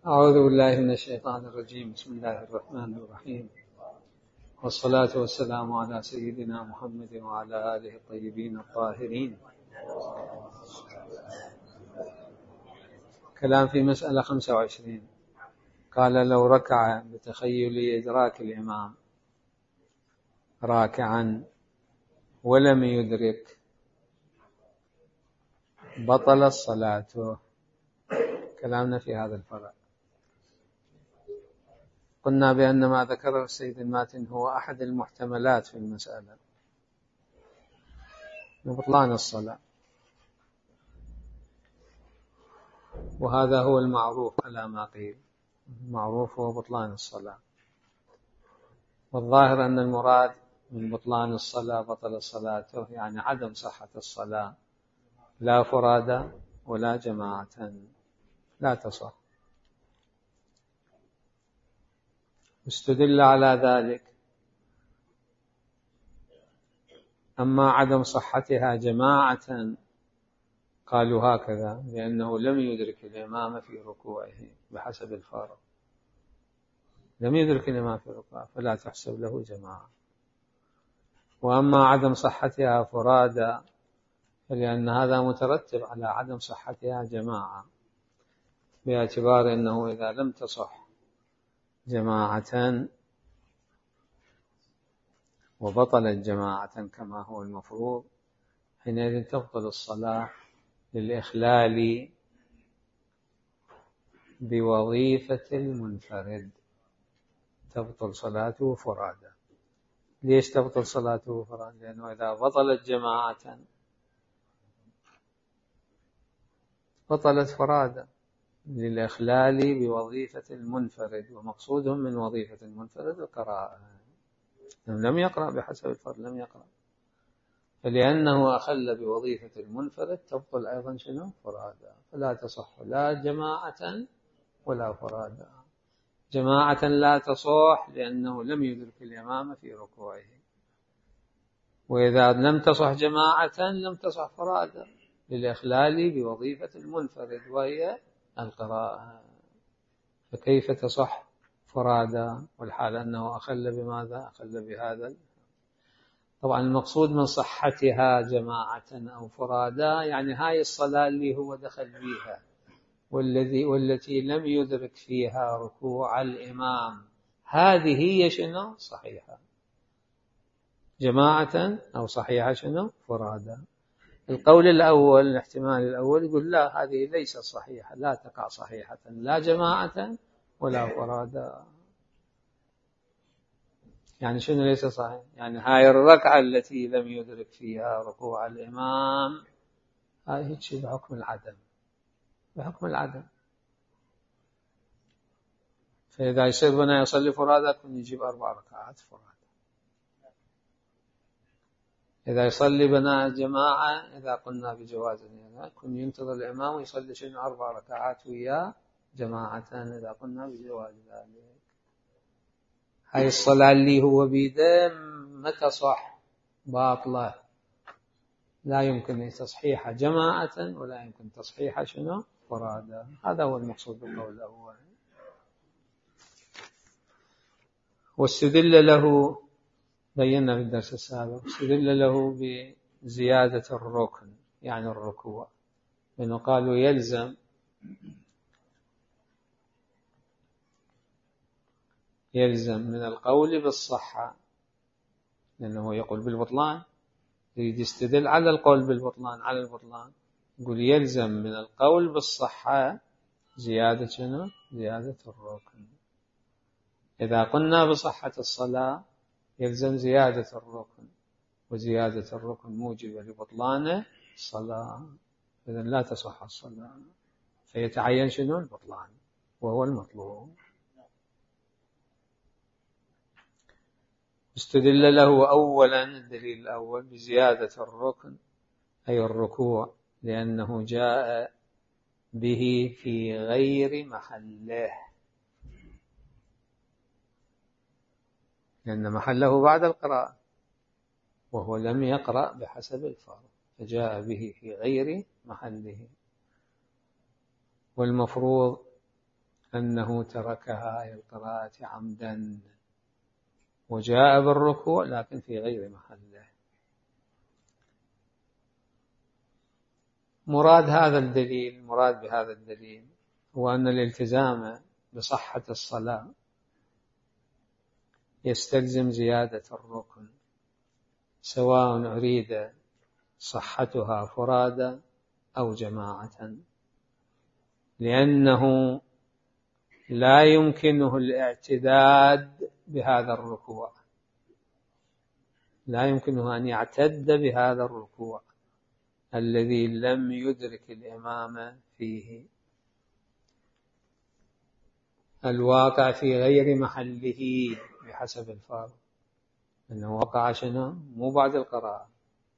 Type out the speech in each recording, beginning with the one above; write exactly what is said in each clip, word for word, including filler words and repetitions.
أعوذ بالله من الشيطان الرجيم. بسم الله الرحمن الرحيم، والصلاة والسلام على سيدنا محمد وعلى آله الطيبين الطاهرين. كلام في مسألة خمسة وعشرين. قال: لو ركع بتخيل إدراك الإمام راكعا ولم يدرك بطل صلاته. كلامنا في هذا الفرع. قلنا بأن ما ذكره السيد الماتن هو أحد المحتملات في المسألة بطلان الصلاة، وهذا هو المعروف على ما قيل. المعروف هو بطلان الصلاة، والظاهر أن المراد من بطلان الصلاة بطل صلاته يعني عدم صحة الصلاة، لا فرادى ولا جماعة، لا تصح. استدل على ذلك. أما عدم صحتها جماعة قالوا هكذا: لأنه لم يدرك الإمام في ركوعه بحسب الفارق، لم يدرك الإمام في ركوعه فلا تحسب له جماعة. وأما عدم صحتها فرادى فلأن هذا مترتب على عدم صحتها جماعة، باعتبار أنه إذا لم تصح جماعة وبطلت جماعة كما هو المفروض، حينئذ تبطل الصلاة للإخلال بوظيفة المنفرد، تبطل صلاته فرادى. ليش تبطل صلاته فرادى؟ لأنه إذا بطلت جماعة بطلت فرادى للإخلال بوظيفة المنفرد، ومقصودهم من وظيفة المنفرد القراءة. لم يقرأ بحسب الفرد، لم يقرأ، فلأنه أخل بوظيفة المنفرد تبطل أيضا شنو؟ فرادى. فلا تصح لا جماعة ولا فرادى. جماعة لا تصح لأنه لم يدرك الإمام في ركوعه، وإذا لم تصح جماعة لم تصح فرادى للإخلال بوظيفة المنفرد وهي القراءة. فكيف تصح فرادى والحال أنه أخل بماذا؟ أخل بهذا. طبعا المقصود من صحتها جماعة أو فرادى يعني هاي الصلاة اللي هو دخل فيها والذي والتي لم يدرك فيها ركوع الإمام، هذه هي شنو؟ صحيحة جماعة أو صحيحة شنو؟ فرادى. القول الأول، الاحتمال الأول، يقول لا، هذه ليست صحيحة، لا تقع صحيحة لا جماعة ولا فرادى. يعني شنو ليس صحيح؟ يعني هاي الركعة التي لم يدرك فيها ركوع الإمام هاي هيك بحكم العدم، بحكم العدم. فإذا يصير بنا يصلي فرادى كن يجيب أربع ركعات فرادى. إذا يصلي بنا جماعة، إذا قلنا بجواز هذا، كن ينتظر الإمام ويصلي شنو؟ أربع ركعات وياه جماعة، إذا قلنا بجواز ذلك. هاي الصلاة اللي هو بيده متى صح؟ باطلة، لا يمكن تصحيح جماعة ولا يمكن تصحيح شنو؟ فرادى. هذا هو المقصود بالقول الأول. واستدل له، بينا في الدرس السابق، استدل له بزيادة الركن يعني الركوع، لأنه قالوا يلزم يلزم من القول بالصحة، لأنه يقول بالبطلان، يريد يستدل على القول بالبطلان، على البطلان يقول يلزم من القول بالصحة زيادة شنو؟ زيادة الركن. إذا قلنا بصحة الصلاة يلزم زيادة الركن، وزيادة الركن موجبة لبطلان الصلاة، إذن لا تصح الصلاة، فيتعين شنو؟ البطلان، وهو المطلوب. استدل له أولا، الدليل الأول، بزيادة الركن أي الركوع، لأنه جاء به في غير محله، لأن محله بعد القراءة وهو لم يقرأ بحسب الفرض، فجاء به في غير محله. والمفروض أنه تركها أي القراءة عمدا وجاء بالركوع لكن في غير محله. مراد هذا الدليل مراد بهذا الدليل هو أن الالتزام بصحة الصلاة يستلزم زيادة الركن، سواء أريد صحتها فرادى أو جماعة، لأنه لا يمكنه الاعتداد بهذا الركوع، لا يمكنه أن يعتد بهذا الركوع الذي لم يدرك الإمام فيه، الواقع في غير محله بحسب الفرض، أنه وقع شنو مو بعد القراءة،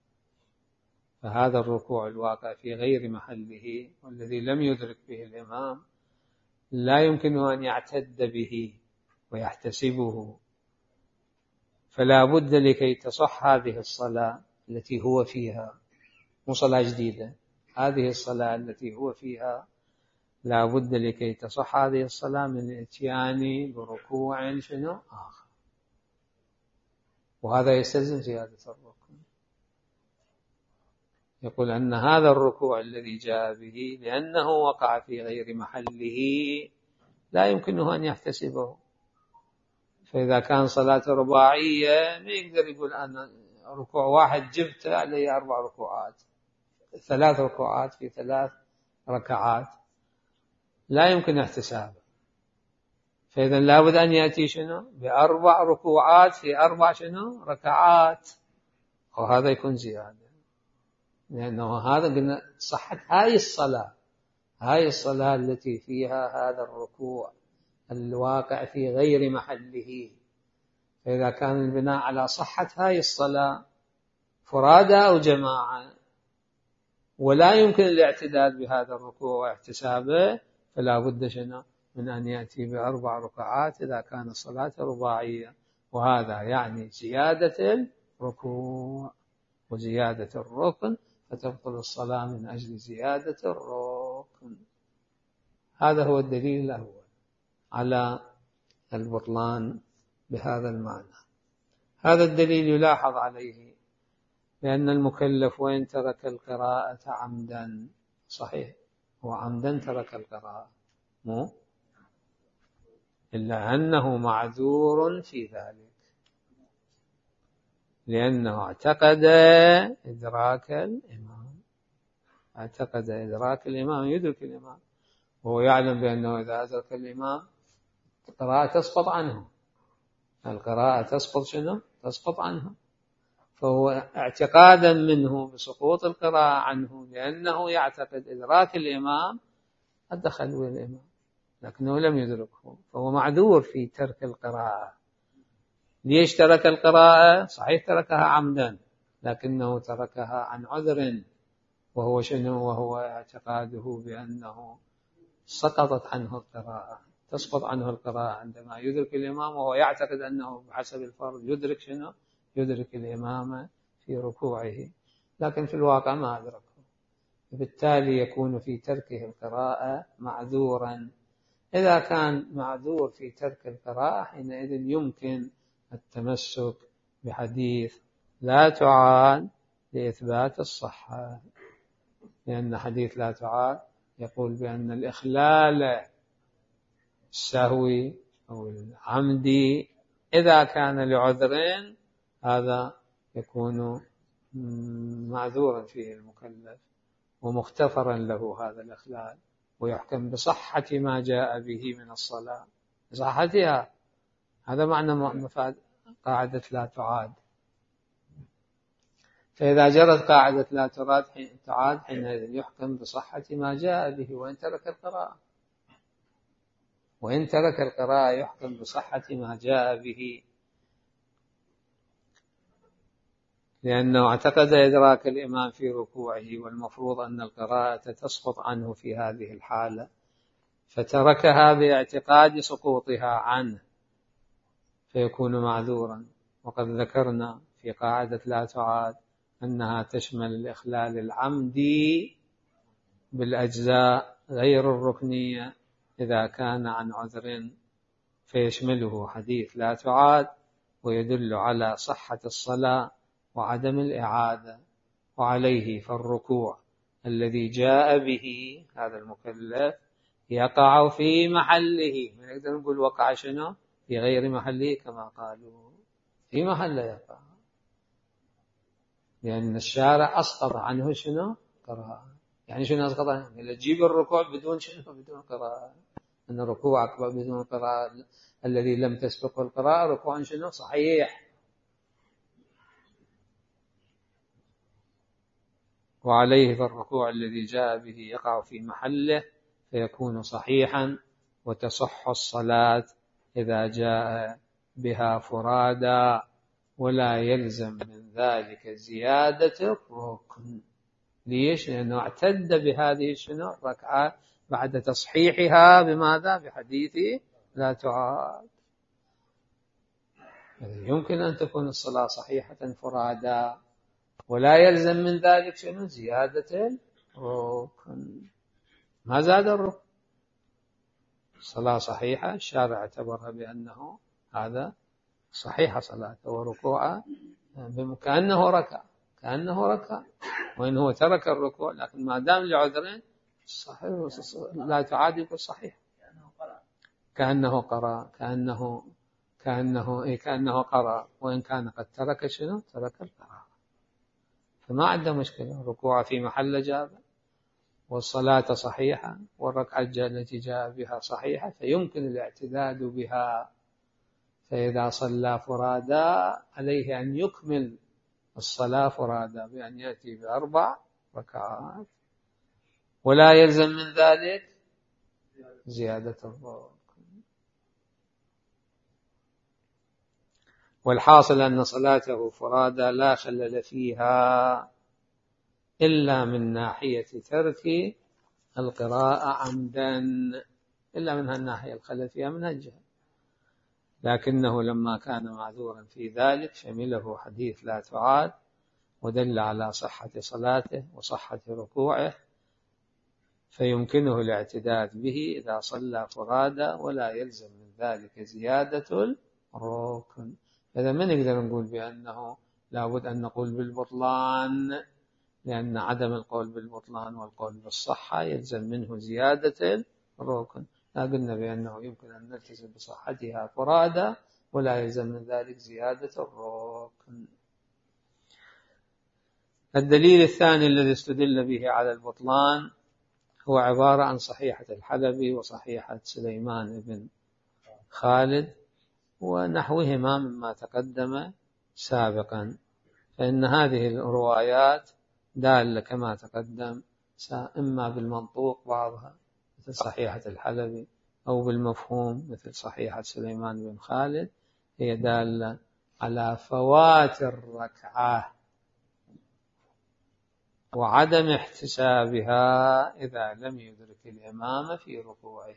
فهذا الركوع الواقع في غير محله والذي لم يدرك به الإمام لا يمكنه أن يعتد به ويحتسبه، فلا بد لكي تصح هذه الصلاة التي هو فيها، مو صلاة جديدة، هذه الصلاة التي هو فيها لا بد لكي تصح هذه الصلاة من الاتيان بركوع شنو آخر، وهذا يستلزم زيادة الركوع. يقول أن هذا الركوع الذي جاء به لأنه وقع في غير محله لا يمكنه أن يحتسبه، فإذا كان صلاة رباعية ما يقدر يقول أنا ركوع واحد جبت عليه أربع ركوعات، ثلاث ركوعات في ثلاث ركعات، لا يمكن احتسابه، فإذا لابد أن يأتي شنو بأربع ركوعات في أربع شنو ركعات، وهذا يكون زيادة، لأنه هذا قلنا صحة هاي الصلاة، هاي الصلاة التي فيها هذا الركوع الواقع في غير محله، فإذا كان البناء على صحة هاي الصلاة فرادى أو جماعة ولا يمكن الاعتداد بهذا الركوع واحتسابه، فلا بد شنو من أن يأتي بأربع ركعات إذا كان الصلاة رباعية، وهذا يعني زيادة الركوع وزيادة الركن، فتبطل الصلاة من أجل زيادة الركن. هذا هو الدليل الأول على البطلان بهذا المعنى. هذا الدليل يلاحظ عليه لأن المكلف وإن ترك القراءة عمدا، صحيح هو عمدا ترك القراءة مو إلا أنه معذور في ذلك، لأنه اعتقد إدراك الإمام، اعتقد إدراك الإمام يدرك الإمام، وهو يعلم بأنه إذا أدرك الإمام القراءة تسقط عنه، القراءة تسقط شنو؟ تسقط عنه، فهو اعتقادا منه بسقوط القراءة عنه لأنه يعتقد إدراك الإمام أدخل الإمام لكنه لم يدركه، فهو معذور في ترك القراءة. ليش ترك القراءة؟ صحيح تركها عمدا لكنه تركها عن عذر، وهو شنو؟ وهو اعتقاده بأنه سقطت عنه القراءة، تسقط عنه القراءة عندما يدرك الإمام، وهو يعتقد أنه بحسب الفرض يدرك شنو؟ يدرك الإمام في ركوعه، لكن في الواقع ما أدركه، بالتالي يكون في تركه القراءة معذورا. إذا كان معذور في ترك القراءة حينئذ يمكن التمسك بحديث لا تعاد لإثبات الصحة، لأن حديث لا تعاد يقول بأن الإخلال السهوي أو العمدي إذا كان لعذرين هذا يكون معذورا فيه المكلف ومغتفرا له هذا الإخلال، ويحكم بصحة ما جاء به من الصلاة، بصحتها. هذا معنى مفاد قاعدة لا تعاد. فإذا جرت قاعدة لا تعاد حينئذ يحكم بصحة ما جاء به وإن ترك القراءة، وإن ترك القراءة يحكم بصحة ما جاء به، لأنه اعتقد إدراك الإمام في ركوعه والمفروض أن القراءة تسقط عنه في هذه الحالة، فتركها باعتقاد سقوطها عنه فيكون معذورا. وقد ذكرنا في قاعدة لا تعاد أنها تشمل الإخلال العمدي بالأجزاء غير الركنية إذا كان عن عذر فيشمله حديث لا تعاد، ويدل على صحة الصلاة وعدم الإعادة. وعليه فالركوع الذي جاء به هذا المكلف يقع في محله. من نقدر نقول وقع شنو؟ في غير محله كما قالوا، في محله يقع، لأن الشارع أسقط عنه شنو؟ قراءة. يعني شنو أسقط عنه؟ إلا تجيب الركوع بدون شنو؟ بدون قراءة. أن ركوعك بدون قراءة الذي لم تسبقه القراءة ركوع شنو؟ صحيح. وعليه فالركوع الذي جاء به يقع في محله فيكون صحيحا، وتصح الصلاة إذا جاء بها فرادا، ولا يلزم من ذلك زيادة الركن. ليش؟ لأنه اعتد بهذه شنو؟ الركعة بعد تصحيحها بماذا؟ بحديث لا تعاد. يمكن أن تكون الصلاة صحيحة فرادا ولا يلزم من ذلك شنو؟ زيادة الركن. ما زاد الركن، الصلاة صحيحة، الشارع اعتبرها بأنه هذا صحيحة صلاته وركوعه كأنه ركع، كأنه ركع، وإن هو ترك الركوع، لكن ما دام لعذرين صحيح لا تعاد يقول صحيح. كأنه قرأ، كأنه كأنه إيه كأنه قرأ، وإن كان قد ترك شنو؟ ترك القراءة. فما عنده مشكلة، الركوع في محل جاب، والصلاة صحيحة، والركعة التي جاء بها صحيحة، فيمكن الاعتداد بها. فإذا صلى فرادا عليه أن يكمل الصلاة فرادا بأن يأتي بأربع ركعات، ولا يلزم من ذلك زيادة الركن. والحاصل أن صلاته فرادا لا خلل فيها إلا من ناحية ترك القراءة عمدا، إلا من هالناحية الخلل فيها من هالجهة. لكنه لما كان معذورا في ذلك شمله حديث لا تعاد، ودل على صحة صلاته وصحة ركوعه، فيمكنه الاعتداد به إذا صلى فرادا، ولا يلزم من ذلك زيادة الركن. إذا ما نقدر نقول بأنه لابد أن نقول بالبطلان، لأن عدم القول بالبطلان والقول بالصحة يلزم منه زيادة الركن. لا قلنا بأنه يمكن أن نلتزم بصحتها فرادا ولا يلزم من ذلك زيادة الركن. الدليل الثاني الذي استدل به على البطلان هو عبارة عن صحيحة الحلبي وصحيحة سليمان بن خالد ونحوهما مما تقدم سابقا، فإن هذه الروايات دالة كما تقدم إما بالمنطوق بعضها مثل صحيحة الحلبي، أو بالمفهوم مثل صحيحة سليمان بن خالد، هي دالة على فوات الركعة وعدم احتسابها إذا لم يدرك الإمام في ركوعه.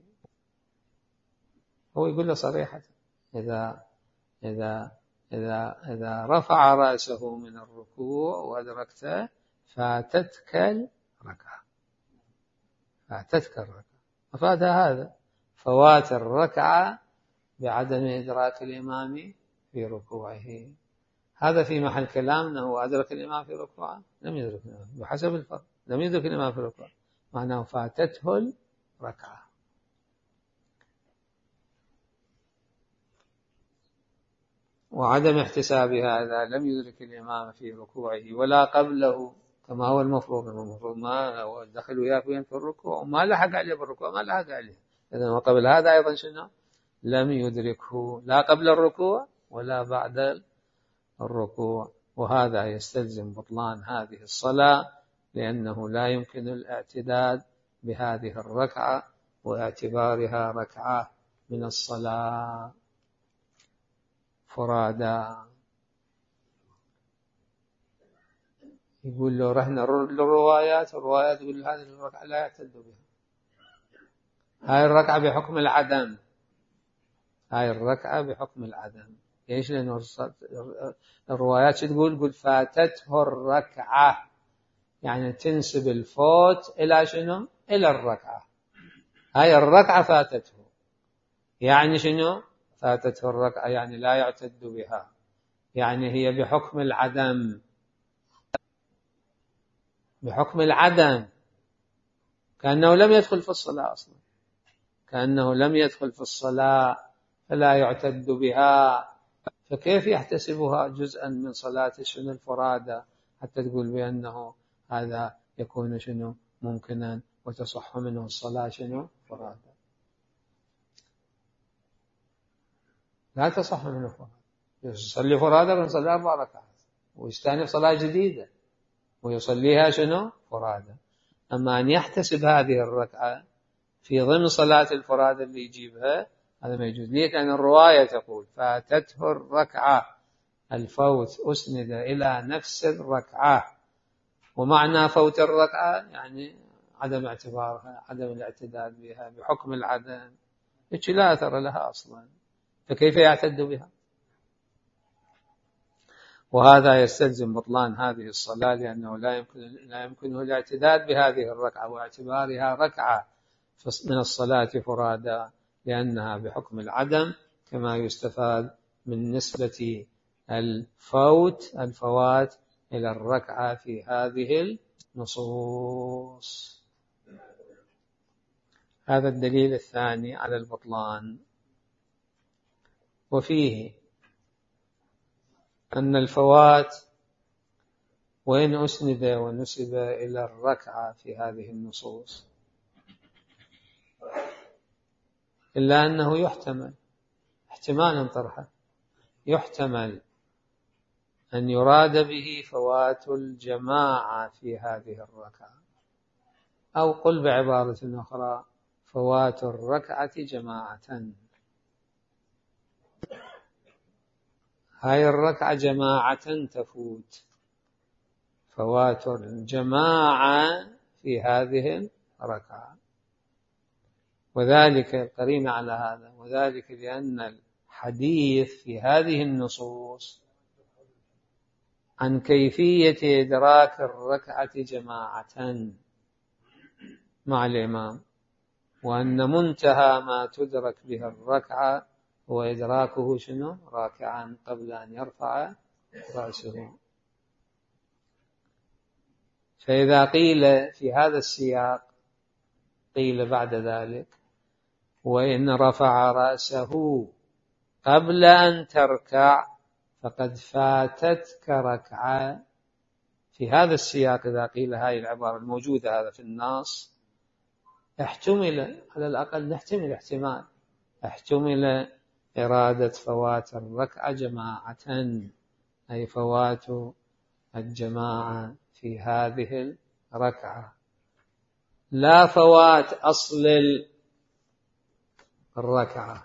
هو يقول له صريحة إذا إذا إذا إذا رفع رأسه من الركوع وأدركته فاتتك الركعة، فاتتك الركعة، ففات هذا فوات الركعة بعدم إدراك الإمام في ركوعه. هذا في محل كلام أنه أدرك الإمام في ركوعه، لم يدرك الإمام بحسب الفرق، لم يدرك الإمام في ركوعه معناه فاتته الركعة. وعدم احتسابها إذا لم يدرك الإمام في ركوعه ولا قبله كما هو المفروض. المفروض ما دخل وياه في الركوع وما لحق عليه بالركوع، ما لحق عليه، إذن وقبل هذا أيضا شنو؟ لم يدركه لا قبل الركوع ولا بعد الركوع، وهذا يستلزم بطلان هذه الصلاة، لأنه لا يمكن الاعتداد بهذه الركعة واعتبارها ركعة من الصلاة فرادا. يقول له رهن للروايات، الروايات يقول هذه الركعة لا يعتد بها، هاي الركعة بحكم العدم، هاي الركعة بحكم العدم. ليش؟ لأنه الروايات تقول قل فاتته الركعة، يعني تنسب الفوت إلى شنو؟ إلى الركعة. هاي الركعة فاتته، يعني شنو؟ فاتته الركعة يعني لا يعتد بها، يعني هي بحكم العدم، بحكم العدم، كأنه لم يدخل في الصلاة أصلا، كأنه لم يدخل في الصلاة، فلا يعتد بها. فكيف يحتسبها جزءا من صلاة شنو الفرادة حتى تقول بأنه هذا يكون شنو ممكنا وتصح منه الصلاة شنو فرادة؟ لا تصح منه فرادة. يصلي فرادة ويصلي أربع ركعات ويستأنف صلاة جديدة ويصليها شنو فرادة. أما أن يحتسب هذه الركعة في ضمن صلاة الفرادة اللي يجيبها، هذا ما يجوز. ليه؟ لأن الرواية تقول فاتته الركعة، الفوت أسند إلى نفس الركعة، ومعنى فوت الركعة يعني عدم اعتبارها، عدم الاعتداد بها بحكم العدم، هيك لا أثر لها أصلا، فكيف يعتد بها؟ وهذا يستلزم بطلان هذه الصلاة، لأنه لا يمكن لا يمكنه الاعتداد بهذه الركعة واعتبارها ركعة من الصلاة فرادى، لأنها بحكم العدم، كما يستفاد من نسبة الفوت الفوات إلى الركعة في هذه النصوص. هذا الدليل الثاني على البطلان. وفيه أن الفوات وإن أسند ونسب إلى الركعة في هذه النصوص، إلا أنه يحتمل احتمالا طرحه، يحتمل أن يراد به فوات الجماعة في هذه الركعة، أو قل بعبارة أخرى فوات الركعة جماعة. هاي الركعة جماعة تفوت، فوات الجماعة في هذه الركعة، وذلك القرين على هذا، وذلك لأن الحديث في هذه النصوص عن كيفية إدراك الركعة جماعة مع الإمام، وأن منتهى ما تدرك به الركعة هو إدراكه شنو راكعا قبل أن يرفع رأسه. فإذا قيل في هذا السياق، قيل بعد ذلك وإن رفع رأسه قبل أن تركع فقد فاتتك ركعة. في هذا السياق إذا قيل هذه العبارة الموجودة هذا في النص، احتمل على الأقل نحتمل احتمال احتمل إرادة فوات الركعة جماعة، أي فوات الجماعة في هذه الركعة، لا فوات أصل الركعة،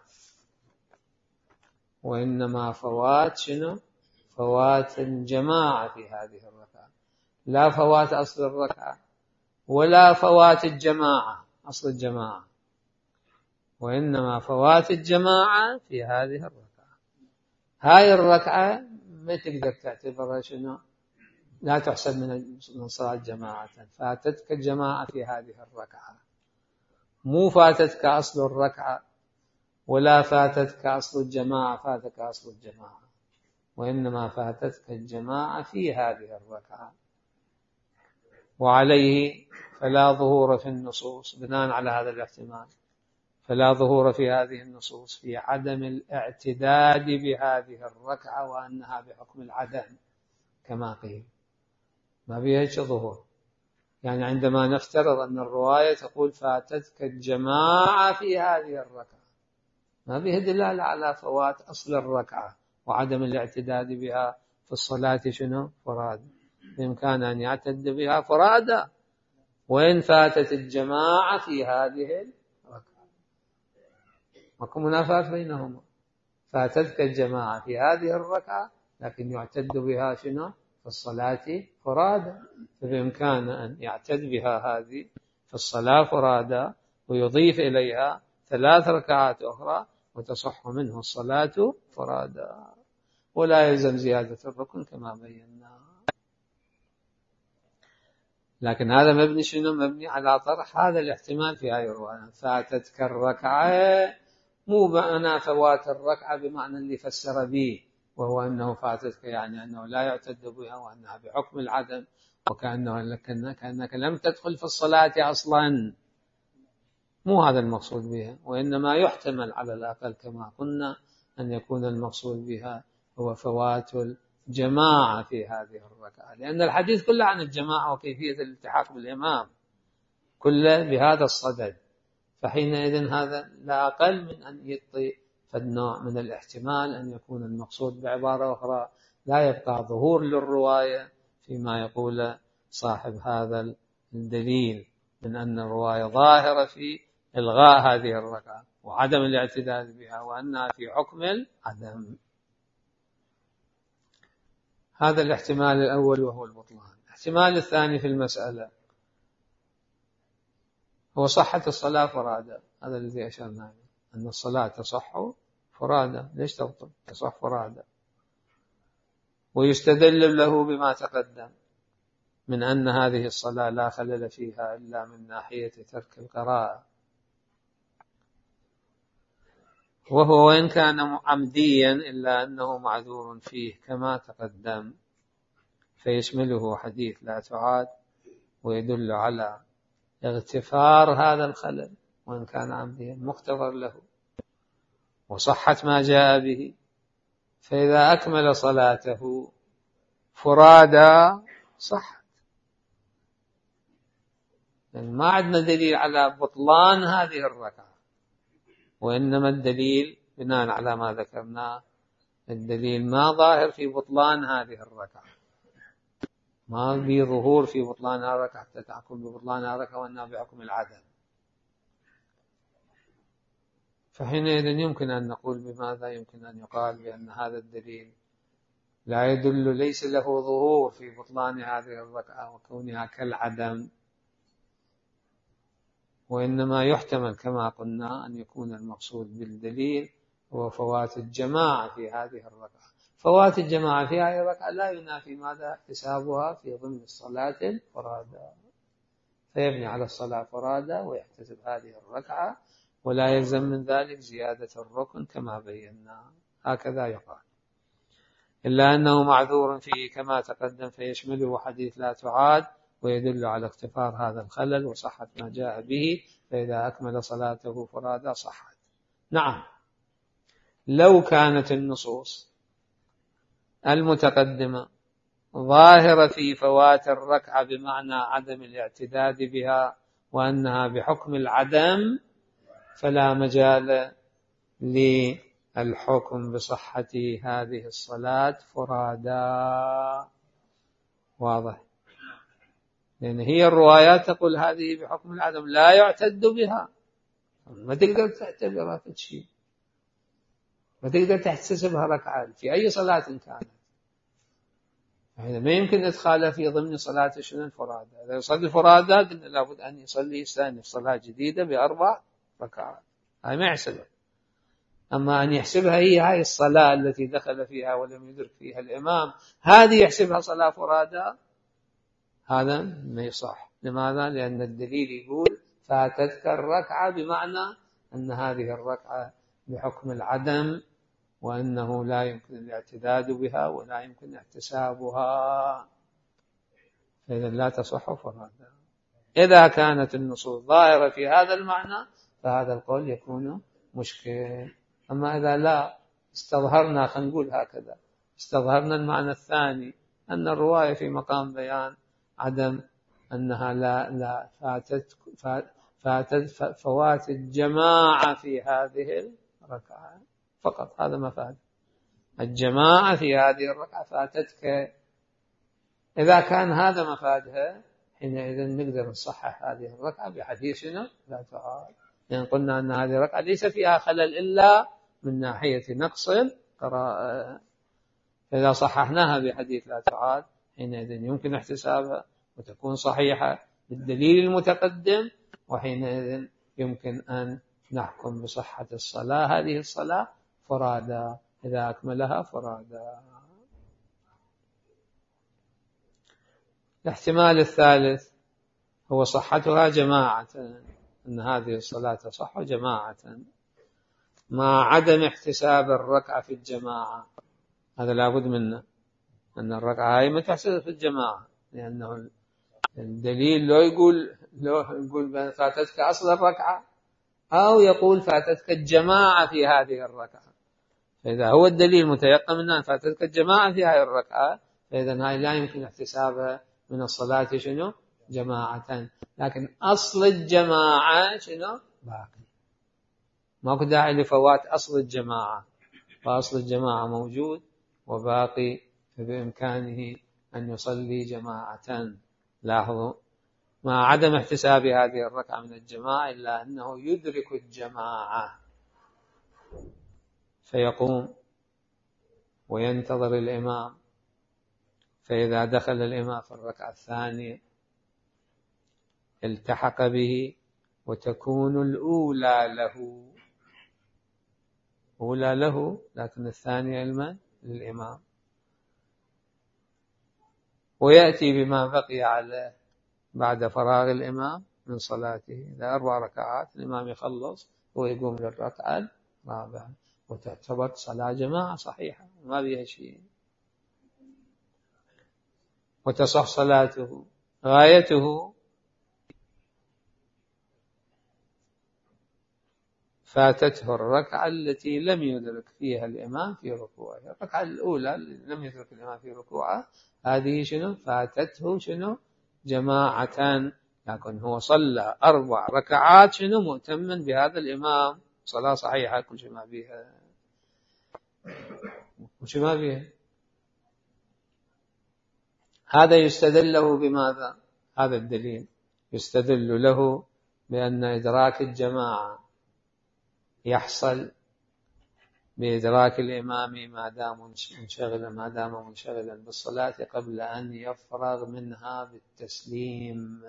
وإنما فوات شنو فوات الجماعة في هذه الركعة، لا فوات أصل الركعة ولا فوات الجماعة أصل الجماعة، وإنما فوات الجماعة في هذه الركعة. هاي الركعة ما تقدر تعتبرها شنو لا تحسب من صلاة جماعة، فاتتك الجماعة في هذه الركعة، مو فاتتك أصل الركعة ولا فاتتك أصل الجماعة، فاتك أصل الجماعة، وإنما فاتتك الجماعة في هذه الركعة. وعليه فلا ظهور في النصوص، بناء على هذا الاحتمال فلا ظهور في هذه النصوص في عدم الاعتداد بهذه الركعة وأنها بحكم العدم كما قيل، ما فيها هيك ظهور. يعني عندما نفترض أن الرواية تقول فاتتك الجماعة في هذه الركعة، ما فيها دلالة على فوات أصل الركعة وعدم الاعتداد بها في الصلاة شنو فرادى، بإمكان أن يعتد بها فرادى وإن فاتت الجماعة في هذه الركعة، ماكو منافاة بينهما، فاتتك الجماعة في هذه الركعة لكن يعتد بها شنو في الصلاة فرادى، فبإمكان أن يعتد بها هذه في الصلاة فرادى ويضيف إليها ثلاث ركعات أخرى وتصح منه الصلاة فرادى، ولا يلزم زيادة الركن كما بينا. لكن هذا مبني شنو؟ مبني على طرح هذا الاحتمال في هذه الرواية. فاتتك الركعة، مو بأنا فوات الركعة بمعنى اللي فسر به، وهو أنه فاتتك يعني أنه لا يعتد بها وأنها بحكم العدم، وكأنه كأنك لم تدخل في الصلاة أصلا. مو هذا المقصود بها، وإنما يحتمل على الأقل كما قلنا أن يكون المقصود بها هو فوات الجماعة في هذه الركعة، لأن الحديث كله عن الجماعة وكيفية الالتحاق بالإمام، كله بهذا الصدد. فحينئذ هذا لا أقل من أن يعطي فالنوع من الاحتمال أن يكون المقصود بعبارة أخرى لا يبقى ظهور للرواية فيما يقول صاحب هذا الدليل من أن الرواية ظاهرة في إلغاء هذه الركعة وعدم الاعتداد بها وأنها في حكم العدم. هذا الاحتمال الأول وهو البطلان. الاحتمال الثاني في المسألة هو صحة الصلاة فرادى. هذا الذي أشرنا له، أن الصلاة تصح فرادى. ليش تبطل؟ تصح فرادى. ويستدل له بما تقدم من أن هذه الصلاة لا خلل فيها إلا من ناحية ترك القراءة، وهو وإن كان عمديا إلا أنه معذور فيه كما تقدم، فيشمله حديث لا تعاد، ويدل على اغتفار هذا الخلل وإن كان عمديا مغتفر له، وصحة ما جاء به. فإذا أكمل صلاته فرادى صحت. يعني ما عندنا دليل على بطلان هذه الركعة، وإنما الدليل بناء على ما ذكرناه، الدليل ما ظاهر في بطلان هذه الركعة، ما في ظهور في بطلان هذه الركعة حتى تحكم ببطلان هذه الركعة وأنها بحكم العدم. فحينئذ يمكن أن نقول بماذا؟ يمكن أن يقال بأن هذا الدليل لا يدل، ليس له ظهور في بطلان هذه الركعة وكونها كالعدم، وإنما يحتمل كما قلنا أن يكون المقصود بالدليل هو فوات الجماعة في هذه الركعة. فوات الجماعة في هذه الركعة لا ينافي ماذا؟ احتسابها في ضمن الصلاة الفرادى، فيبني على الصلاة فرادى ويحتسب هذه الركعة، ولا يلزم من ذلك زيادة الركن كما بينا. هكذا يقال. إلا أنه معذور فيه كما تقدم، فيشمله حديث لا تعاد، ويدل على اغتفار هذا الخلل وصحة ما جاء به. فإذا أكمل صلاته فرادى صحت. نعم، لو كانت النصوص المتقدمة ظاهرة في فوات الركعة بمعنى عدم الاعتداد بها وأنها بحكم العدم، فلا مجال للحكم بصحة هذه الصلاة فرادى. واضح؟ لأن هي الروايات تقول هذه بحكم العدم لا يعتد بها، ما تقدر تعتبرها في شيء، ما تقدر تحتسبها ركعة في أي صلاة كانت. يعني ما يمكن إدخالها في ضمن صلاة شنو الفرادى. إذا يصلي الفرادى قلنا لابد أن يصلي ثاني صلاة جديدة بأربع ركعات، هاي ما يحسبها. أما أن يحسبها هي هاي الصلاة التي دخل فيها ولم يدرك فيها الإمام، هذه يحسبها صلاة فرادى، هذا ما يصح. لماذا؟ لأن الدليل يقول فاتتك الركعة بمعنى أن هذه الركعة بحكم العدم، وأنه لا يمكن الاعتداد بها ولا يمكن احتسابها، فإذا لا تصح فرادى. إذا كانت النصوص ظاهرة في هذا المعنى فهذا القول يكون مشكل. أما إذا لا استظهرنا، خلينا نقول هكذا، استظهرنا المعنى الثاني أن الرواية في مقام بيان عدم أنها لا لا فاتت فاتت فوات الجماعة في هذه الركعة فقط، هذا مفاد الجماعة في هذه الركعة فاتتك. إذا كان هذا مفادها حينئذ نقدر نصحح هذه الركعة بحديثنا لا تعاد، لأن قلنا أن هذه الركعة ليس فيها خلل إلا من ناحية نقص القراءة. إذا صححناها بحديث لا تعاد حينئذ يمكن احتسابها وتكون صحيحة بالدليل المتقدم، وحينئذ يمكن أن نحكم بصحة الصلاة، هذه الصلاة فرادى إذا أكملها فرادى. الاحتمال الثالث هو صحتها جماعة، أن هذه الصلاة تصح جماعة مع عدم احتساب الركعة في الجماعة. هذا لابد منه، أن الركعة هاي ما تحسب في الجماعة، لأنه الدليل لو يقول لو يقول فاتتك أصل الركعة، أو يقول فاتتك الجماعة في هذه الركعة. فإذا هو الدليل متيقن أن فاتتك الجماعة في هذه الركعة، فإذا هاي لا يمكن احتسابها من الصلاة شنو جماعة. لكن أصل الجماعة شنو باقي، ماكو داعي لفوات أصل الجماعة، فأصل الجماعة موجود وباقي، فبإمكانه أن يصلي جماعة. لاحظوا، مع عدم احتساب هذه الركعة من الجماعة إلا أنه يدرك الجماعة، فيقوم وينتظر الإمام، فإذا دخل الإمام في الركعة الثانية التحق به، وتكون الأولى له أولى له لكن الثانية لمن؟ للإمام. ويأتي بما بقي عليه بعد فراغ الإمام من صلاته. إذا أربع ركعات الإمام يخلص ويقوم للركعة الرابعة، وتعتبر صلاة جماعة صحيحة ما بيها شيء، وتصح صلاته. غايته فاتته الركعة التي لم يدرك فيها الإمام في ركوعه. الركعة الأولى اللي لم يدرك الإمام في ركوعه هذه شنو فاتته شنو جماعة، لكن هو صلى أربع ركعات شنو مؤتما بهذا الإمام، صلاة صحيحة كل شيء ما بيها كل شيء ما بيها. هذا يستدل له بماذا؟ هذا الدليل يستدل له بأن إدراك الجماعة يحصل بإدراك الإمام ما دام منشغلا ما دام منشغلا بالصلاة قبل أن يفرغ منها بالتسليم.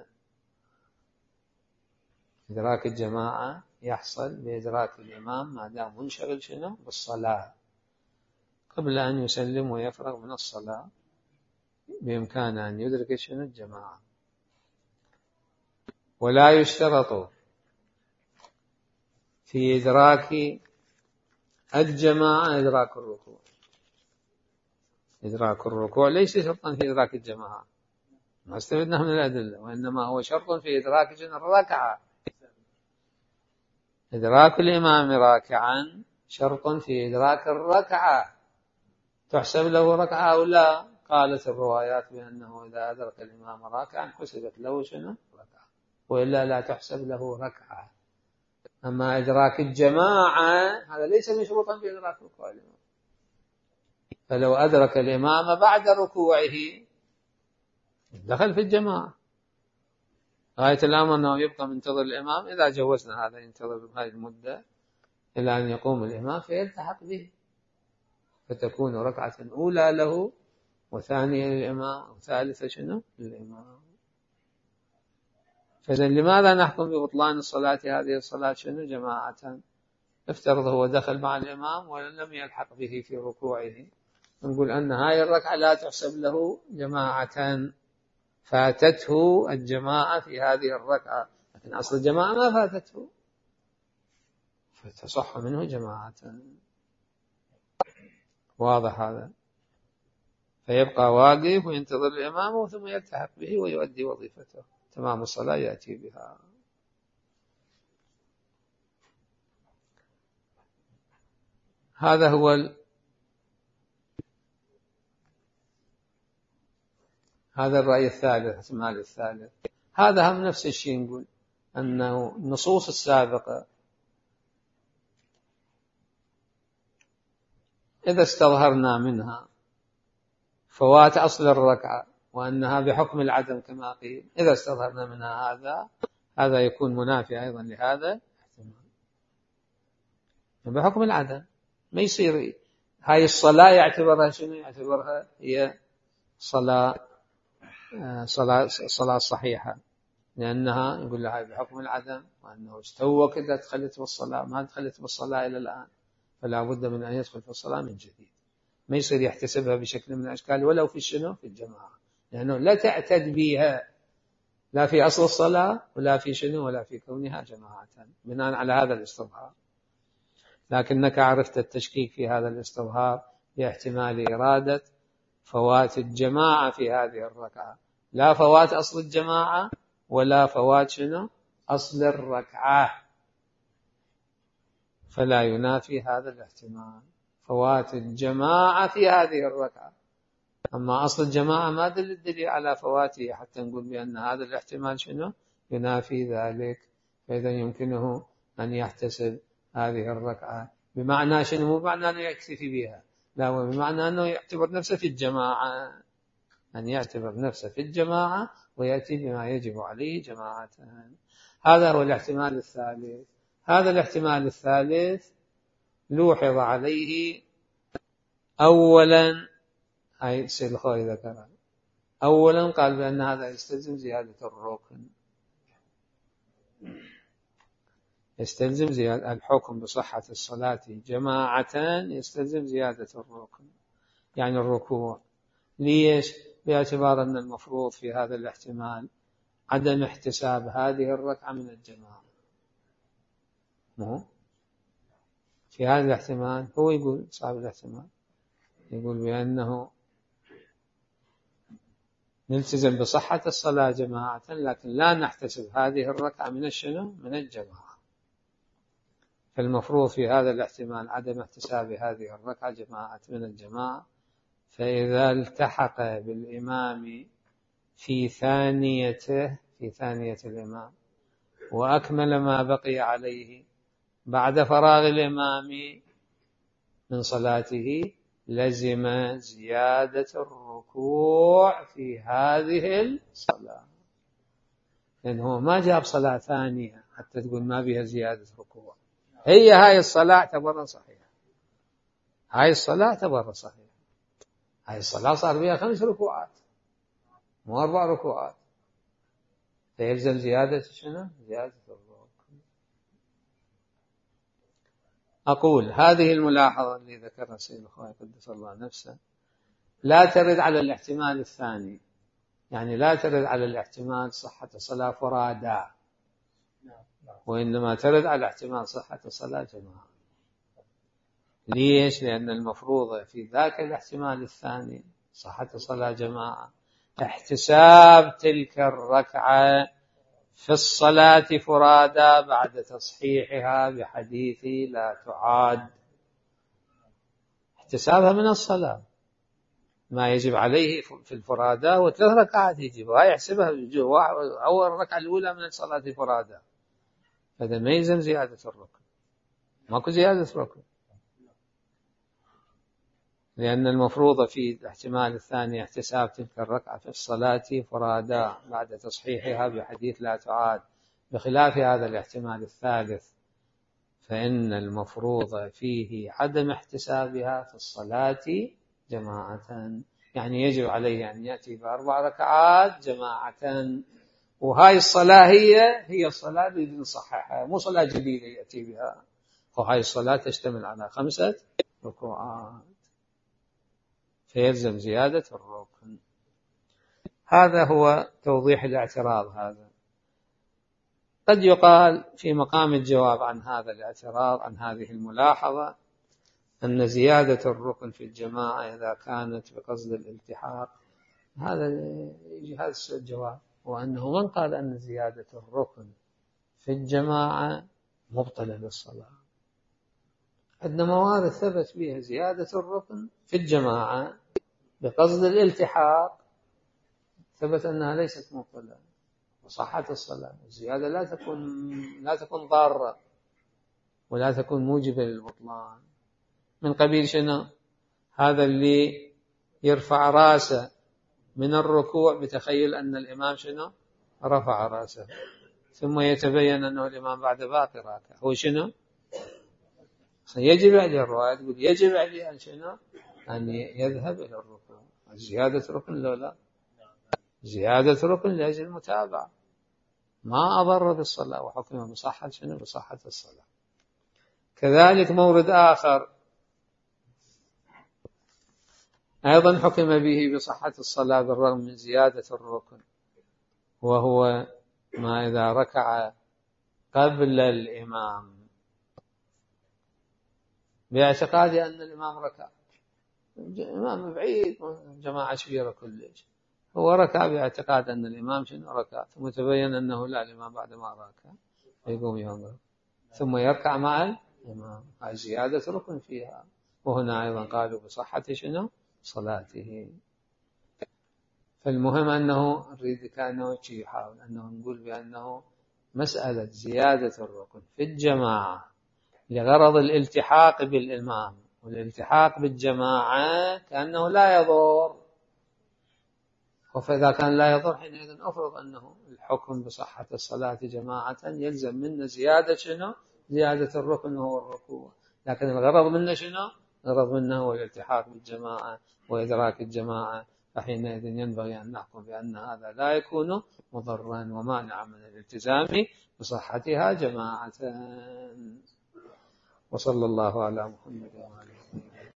إدراك الجماعة يحصل بإدراك الإمام ما دام منشغل شنو بالصلاة قبل أن يسلم ويفرغ من الصلاة، بإمكانه أن يدرك شنو الجماعة. ولا يشترط في إدراك الجماعة إدراك الركوع. إدراك الركوع ليس شرطا في إدراك الجماعة، ما استفدنا من الأدلة، وإنما هو شرط في إدراك الركعة. إدراك الإمام راكعا شرط في إدراك الركعة، تحسب له ركعة أو لا؟ قالت الروايات بأنه إذا أدرك الإمام راكعا حسبت له شنو ركعة، وإلا لا تحسب له ركعة. أما إدراك الجماعة هذا ليس مشروطا في إدراك ركوع الإمام، فلو أدرك الإمام بعد ركوعه دخل في الجماعة. غاية الأمر أنه يبقى منتظر الإمام، إذا جوزنا هذا ينتظر هذه المدة إلى أن يقوم الإمام فيلتحق به، فتكون ركعة أولى له وثانية للإمام وثالثة شنو للإمام. فإذا لماذا نحكم ببطلان الصلاة هذه الصلاة شنو جماعة؟ افترض هو دخل مع الإمام ولم يلحق به في ركوعه، نقول أن هذه الركعة لا تحسب له جماعة، فاتته الجماعة في هذه الركعة، لكن أصل الجماعة ما فاتته فتصح منه جماعة. واضح هذا؟ فيبقى واقف وينتظر الإمام ثم يلتحق به ويؤدي وظيفته، تمام الصلاة يأتي بها. هذا هو ال... هذا الرأي الثالث، احتمال الثالث. هذا هم نفس الشيء، نقول أنه النصوص السابقة إذا استظهرنا منها فوات أصل الركعة وأنها بحكم العدم كما قيل، إذا استظهرنا منها هذا هذا يكون منافي أيضا لهذا احتمال بحكم العدم. ما يصير هاي الصلاة يعتبرها شنو؟ يعتبرها هي صلاة صلاة صلاة صحيحة، لأنها يقول لها بحكم العدم، وأنه استوى كذا دخلت بالصلاة ما دخلت بالصلاة إلى الآن، فلا بد من أن يدخل في الصلاة من جديد. ما يصير يحتسبها بشكل من الأشكال ولو في شنو في الجماعة، لأنه لا تعتد بها لا في أصل الصلاة ولا في شنو ولا في كونها جماعة بناء على هذا الاستظهار. لكنك عرفت التشكيك في هذا الاستظهار باحتمال إرادة فوات الجماعة في هذه الركعة، لا فوات أصل الجماعة ولا فوات شنو أصل الركعة، فلا ينافي هذا الاحتمال فوات الجماعة في هذه الركعة. أما أصل الجماعة ما دل الدليل على فواته حتى نقول بأن هذا الاحتمال شنو ينافي ذلك، فإذا يمكنه أن يحتسب هذه الركعة بمعنى شنو، مو بمعنى أنه يكتفي بها، لا، بمعنى أنه يعتبر نفسه في الجماعة، أن يعتبر نفسه في الجماعة ويأتي بما يجب عليه جماعة. هذا هو الاحتمال الثالث. هذا الاحتمال الثالث لوحظ عليه أولا، هاي السيد الخوي ذكرها، أولا قال بأن هذا يستلزم زيادة الركن، يستلزم زيادة الحكم بصحة الصلاة جماعة، يستلزم زيادة الركن يعني الركوع. ليش؟ باعتبار أن المفروض في هذا الاحتمال عدم احتساب هذه الركعة من الجماعة. مو في هذا الاحتمال هو يقول صاحب الاحتمال يقول بأنه نلتزم بصحة الصلاة جماعة لكن لا نحتسب هذه الركعة من الشنو من الجماعة. فالمفروض في هذا الاحتمال عدم احتساب هذه الركعة جماعة من الجماعة. فإذا التحق بالإمام في ثانيته في ثانية الإمام وأكمل ما بقي عليه بعد فراغ الإمام من صلاته لزم زيادة الركوع في هذه الصلاة، لأنه ما جاب صلاة ثانية حتى تقول ما بها زيادة ركوع. هي هاي الصلاة تبرى صحيحة، هاي الصلاة تبرى صحيحة، هاي الصلاة صار بها خمس ركوعات مو أربع ركوعات، فيلزم زيادة شنو؟ زيادة الركوع. أقول هذه الملاحظة اللي ذكرها سيد الخوي قدس الله نفسه لا ترد على الاحتمال الثاني، يعني لا ترد على الاحتمال صحة الصلاة فرادا، وإنما ترد على احتمال صحة الصلاة جماعة. ليش؟ لأن المفروض في ذاك الاحتمال الثاني صحة الصلاة جماعة احتساب تلك الركعة في الصلاة فرادا بعد تصحيحها بحديث لا تعاد، احتسابها من الصلاة ما يجب عليه في الفرادا، وثلاث ركعات يجب هاي يحسبها أول ركعة الأولى من الصلاة فرادا، هذا ما يلزم زيادة الركن، ماكو زيادة ركن، لأن المفروض في الاحتمال الثاني احتساب تلك الركعة في الصلاة فرادا بعد تصحيحها بحديث لا تعاد، بخلاف هذا الاحتمال الثالث فإن المفروض فيه عدم احتسابها في الصلاة جماعة، يعني يجب عليه أن يأتي بأربع ركعات جماعة، وهاي الصلاة هي هي الصلاة اللي نصححها مو صلاة جديدة يأتي بها، وهاي الصلاة تشتمل على خمسة ركوعات فيلزم زيادة الركن. هذا هو توضيح الاعتراض. هذا قد يقال في مقام الجواب عن هذا الاعتراض عن هذه الملاحظة أن زيادة الركن في الجماعة إذا كانت بقصد الالتحاق، هذا يجي هذا الجواب، وأنه من قال أن زيادة الركن في الجماعة مبطلة للصلاة. عندنا موارد ثبت بها زيادة الركن في الجماعة بقصد الالتحاق، ثبت أنها ليست مبطلة وصحت الصلاة. الزيادة لا تكون لا تكون ضارة ولا تكون موجبة للبطلان. من قبيل شنو؟ هذا اللي يرفع راسه من الركوع بتخيل أن الإمام شنو؟ رفع راسه، ثم يتبين أنه الإمام بعد باقي راكع، هو شنو؟ يجب عليه الرواية تقول يجب عليه أن شنو؟ أن يذهب إلى الركوع. زيادة ركن لو لا زيادة ركن لأجل المتابعة ما أضر بالصلاة وحكمه بصحة شنو؟ بصحة الصلاة. كذلك مورد آخر أيضا حكم به بصحة الصلاة بالرغم من زيادة الركن، وهو ما إذا ركع قبل الإمام باعتقاد أن الإمام ركع، الإمام بعيد جماعة كبيرة كلش، هو ركع باعتقاد أن الإمام شنو ركع، ثم تبين أنه لا، الإمام بعد ما ركع يقوم ينظر ثم يركع مع الإمام، هاي زيادة ركن فيها. وهنا أيضا قالوا بصحة شنو صلاته. فالمهم أنه نريد كأنه يحاول أنه نقول بأنه مسألة زيادة الركن في الجماعة لغرض الالتحاق بالإمام والالتحاق بالجماعة كأنه لا يضر، فإذا كان لا يضر حينئذ أفرض أنه الحكم بصحة الصلاة جماعة يلزم منا زيادة شنو زيادة الركن وهو الركوع، لكن الغرض منا شنو الغرض منا هو الالتحاق بالجماعة وإدراك الجماعة، فحينئذ ينبغي أن نحكم بأن هذا لا يكون مضرا ومانعا من الالتزام بصحتها جماعة. وصلى الله على محمد.